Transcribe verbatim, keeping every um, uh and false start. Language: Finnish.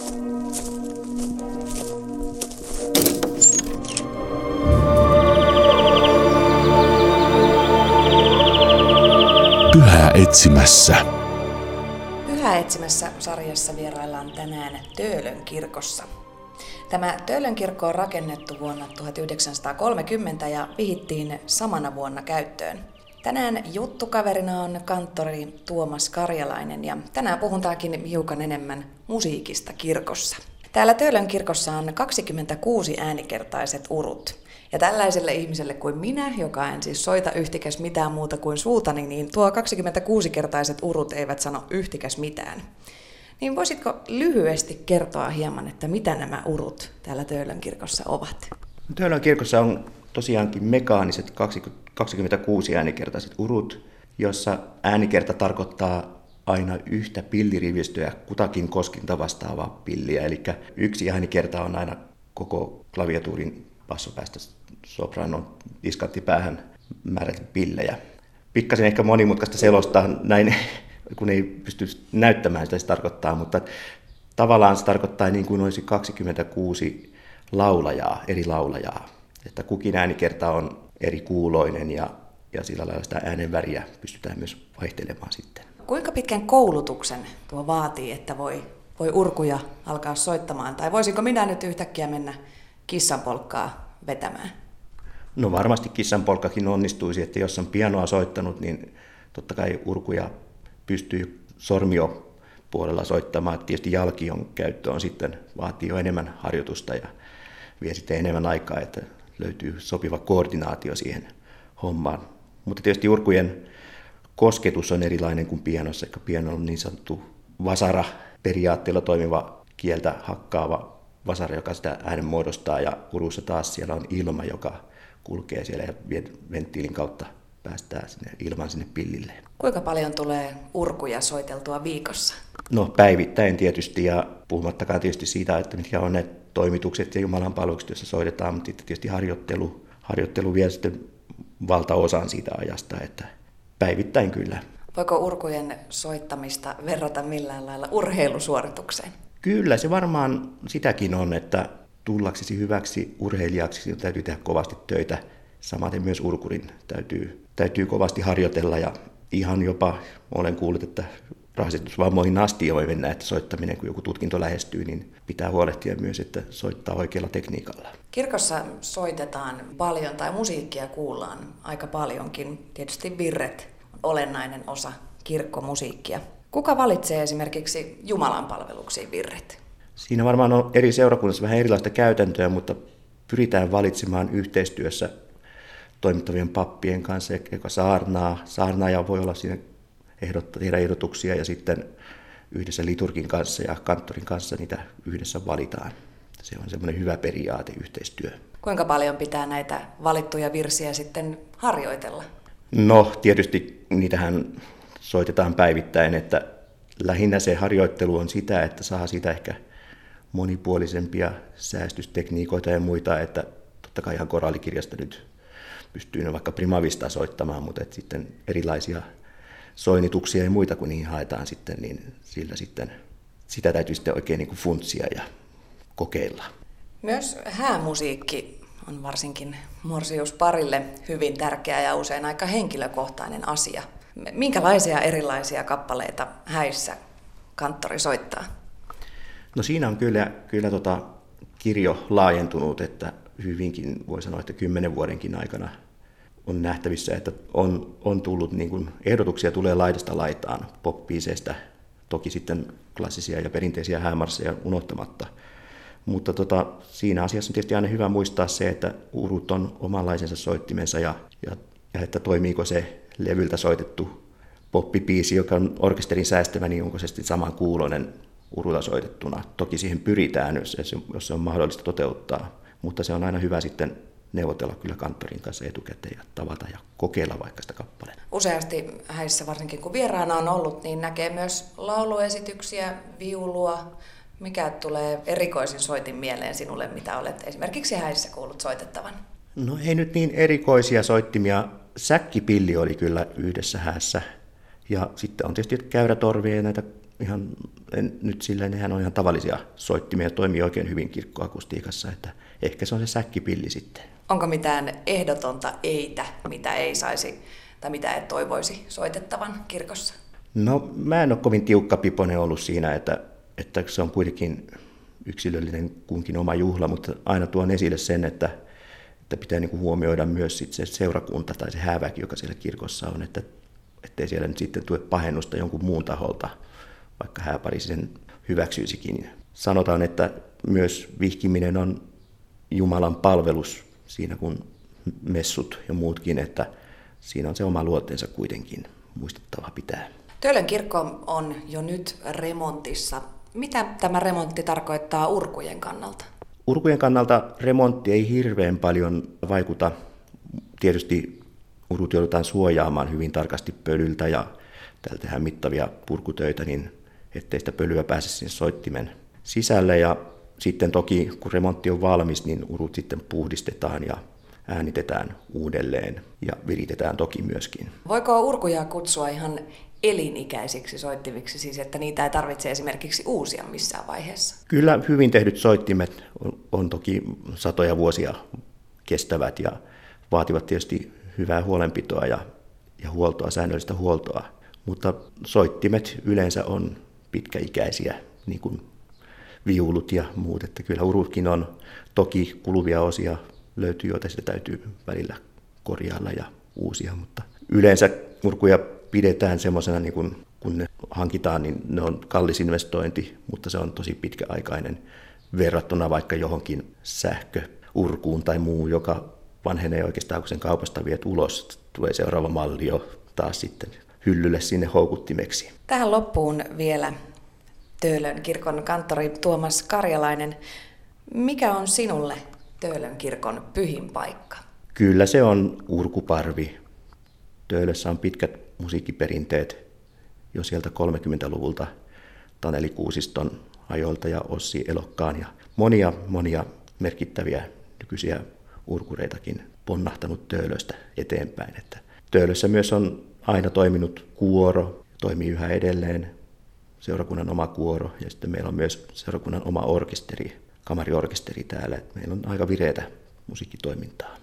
Pyhää etsimässä. Pyhää etsimässä sarjassa vieraillaan tänään Töölön kirkossa. Tämä Töölön kirkko on rakennettu vuonna tuhatyhdeksänsataakolmekymmentä ja vihittiin samana vuonna käyttöön. Tänään juttukaverina on kanttori Tuomas Karjalainen ja tänään puhutaankin hiukan enemmän musiikista kirkossa. Täällä Töölön kirkossa on kaksikymmentäkuusi äänikertaiset urut. Ja tällaiselle ihmiselle kuin minä, joka en siis soita yhtikäs mitään muuta kuin suutani, niin tuo kaksikymmentäkuusi-kertaiset urut eivät sano yhtikäs mitään. Niin voisitko lyhyesti kertoa hieman, että mitä nämä urut täällä Töölön kirkossa ovat? Töölön kirkossa on tosiaankin mekaaniset kaksikymmentäkuusi äänikertaiset urut, jossa äänikerta tarkoittaa aina yhtä pillirivistöä kutakin koskinta vastaavaa pilliä. Eli yksi äänikerta on aina koko klaviatuurin bassopäästä sopranon diskanttipäähän määrätty pillejä. Pikkasen ehkä monimutkaista selostaa näin, kun ei pysty näyttämään sitä se tarkoittaa, mutta tavallaan se tarkoittaa niin kuin olisi kaksikymmentäkuusi laulajaa, eri laulajaa. Että kukin äänikerta on eri kuuloinen ja, ja sillä lailla sitä äänen väriä pystytään myös vaihtelemaan sitten. Kuinka pitkän koulutuksen tuo vaatii, että voi, voi urkuja alkaa soittamaan? Tai voisinko minä nyt yhtäkkiä mennä kissanpolkkaa vetämään? No varmasti kissanpolkkakin onnistuisi, että jos on pianoa soittanut, niin totta kai urkuja pystyy sormiopuolella soittamaan. Tietysti jalkion käyttö on sitten, vaatii jo enemmän harjoitusta ja vie sitten enemmän aikaa, että löytyy sopiva koordinaatio siihen hommaan. Mutta tietysti urkujen kosketus on erilainen kuin pianossa, eli piano on niin sanottu vasara periaatteella toimiva kieltä hakkaava vasara, joka sitä äänen muodostaa, ja urussa taas siellä on ilma, joka kulkee siellä ja venttiilin kautta päästään sinne ilman sinne pillille. Kuinka paljon tulee urkuja soiteltua viikossa? No päivittäin tietysti, ja puhumattakaan tietysti siitä, että mitkä on ne toimitukset ja Jumalan palvelukset, joissa soitetaan, mutta tietysti harjoittelu, harjoittelu vie sitten valtaosan siitä ajasta, että päivittäin kyllä. Voiko urkujen soittamista verrata millään lailla urheilusuoritukseen? Kyllä, se varmaan sitäkin on, että tullaksesi hyväksi urheilijaksi täytyy tehdä kovasti töitä. Samaten myös urkurin täytyy, täytyy kovasti harjoitella, ja ihan jopa olen kuullut, että rasitusvammoihin asti voi mennä, että soittaminen, kun joku tutkinto lähestyy, niin pitää huolehtia myös, että soittaa oikealla tekniikalla. Kirkossa soitetaan paljon tai musiikkia kuullaan aika paljonkin. Tietysti virret on olennainen osa kirkkomusiikkia. Kuka valitsee esimerkiksi Jumalan palveluksiin virret? Siinä varmaan on eri seurakunnassa vähän erilaista käytäntöä, mutta pyritään valitsemaan yhteistyössä toimittavien pappien kanssa, joka saarnaa. Saarnaaja voi olla siinä ehdottaa, tehdä ehdotuksia, ja sitten yhdessä liturgin kanssa ja kanttorin kanssa niitä yhdessä valitaan. Se on semmoinen hyvä periaate, yhteistyö. Kuinka paljon pitää näitä valittuja virsiä sitten harjoitella? No tietysti niitähän soitetaan päivittäin, että lähinnä se harjoittelu on sitä, että saa siitä ehkä monipuolisempia säästystekniikoita ja muita, että totta kai ihan koraalikirjasta nyt pystyy vaikka primavista soittamaan, mutta että sitten erilaisia soinnituksia ja muita, kun niihin haetaan sitten, niin sillä sitten, sitä täytyy sitten oikein niin kuin funtsia ja kokeilla. Myös häämusiikki on varsinkin morsiusparille hyvin tärkeä ja usein aika henkilökohtainen asia. Minkälaisia erilaisia kappaleita häissä kanttori soittaa? No siinä on kyllä, kyllä tota kirjo laajentunut, että hyvinkin voi sanoa, että kymmenen vuodenkin aikana on nähtävissä, että on, on tullut niin kuin ehdotuksia tulee laidasta laitaan pop-biiseistä, toki sitten klassisia ja perinteisiä häämarsseja unohtamatta. Mutta tota, siinä asiassa on tietysti aina hyvä muistaa se, että urut on omanlaisensa soittimensa ja, ja, ja että toimiiko se levyltä soitettu poppibiisi, joka on orkesterin säästämä, niin onko se sitten saman kuuloinen urulla soitettuna. Toki siihen pyritään, jos, jos se on mahdollista toteuttaa, mutta se on aina hyvä sitten neuvotella kyllä kanttorin kanssa etukäteen ja tavata ja kokeilla vaikka sitä kappaletta. Useasti häissä, varsinkin kun vieraana on ollut, niin näkee myös lauluesityksiä, viulua. Mikä tulee erikoisin soitin mieleen sinulle, mitä olet esimerkiksi häissä kuullut soitettavan? No ei nyt niin erikoisia soittimia. Säkkipilli oli kyllä yhdessä häässä. Ja sitten on tietysti käyrätorvia ja näitä ihan, en, nyt sillä nehän on ihan tavallisia soittimia, toimii oikein hyvin kirkkoakustiikassa, että ehkä se on se säkkipilli sitten. Onko mitään ehdotonta eitä, mitä ei saisi tai mitä et toivoisi soitettavan kirkossa? No mä en ole kovin tiukka piponen ollut siinä, että, että se on kuitenkin yksilöllinen kunkin oma juhla, mutta aina tuon esille sen, että, että pitää niin kuin huomioida myös sit se seurakunta tai se hääväki, joka siellä kirkossa on, että ettei siellä nyt sitten tule pahennusta jonkun muun taholta, vaikka hääpari sen hyväksyisikin. Sanotaan, että myös vihkiminen on Jumalan palvelus siinä kun messut ja muutkin, että siinä on se oma luonteensa kuitenkin muistettava pitää. Töölön kirkko on jo nyt remontissa. Mitä tämä remontti tarkoittaa urkujen kannalta? Urkujen kannalta remontti ei hirveän paljon vaikuta. Tietysti urut joudutaan suojaamaan hyvin tarkasti pölyltä ja täällä tehdään mittavia purkutöitä, niin ettei sitä pölyä pääse sinne soittimen sisälle. Ja sitten toki kun remontti on valmis, niin urut sitten puhdistetaan ja äänitetään uudelleen ja viritetään toki myöskin. Voiko urkuja kutsua ihan elinikäisiksi soittimiksi, siis että niitä ei tarvitse esimerkiksi uusia missään vaiheessa? Kyllä hyvin tehdyt soittimet on, on toki satoja vuosia kestävät ja vaativat tietysti hyvää huolenpitoa ja, ja huoltoa, säännöllistä huoltoa, mutta soittimet yleensä on pitkäikäisiä, niin kuin viulut ja muut, että kyllä urutkin on toki kuluvia osia löytyy, joita sitä täytyy välillä korjailla ja uusia, mutta yleensä urkuja pidetään semmoisena, niin kun, kun ne hankitaan, niin ne on kallis investointi, mutta se on tosi pitkäaikainen verrattuna vaikka johonkin sähköurkuun tai muu, joka vanhenee oikeastaan, kun sen kaupasta viet ulos, tulee seuraava malli jo taas sitten hyllylle sinne houkuttimeksi. Tähän loppuun vielä Töölön kirkon kanttori Tuomas Karjalainen. Mikä on sinulle Töölön kirkon pyhin paikka? Kyllä se on urkuparvi. Töölössä on pitkät musiikkiperinteet jo sieltä kolmekymmentäluvulta Taneli Kuusiston ajoilta ja Ossi Elokkaan ja monia monia merkittäviä nykyisiä urkureitakin ponnahtanut Töölöstä eteenpäin. Että Töölössä myös on aina toiminut kuoro, toimii yhä edelleen seurakunnan oma kuoro ja sitten meillä on myös seurakunnan oma orkesteri, kamariorkesteri täällä. Että meillä on aika vireätä musiikkitoimintaa.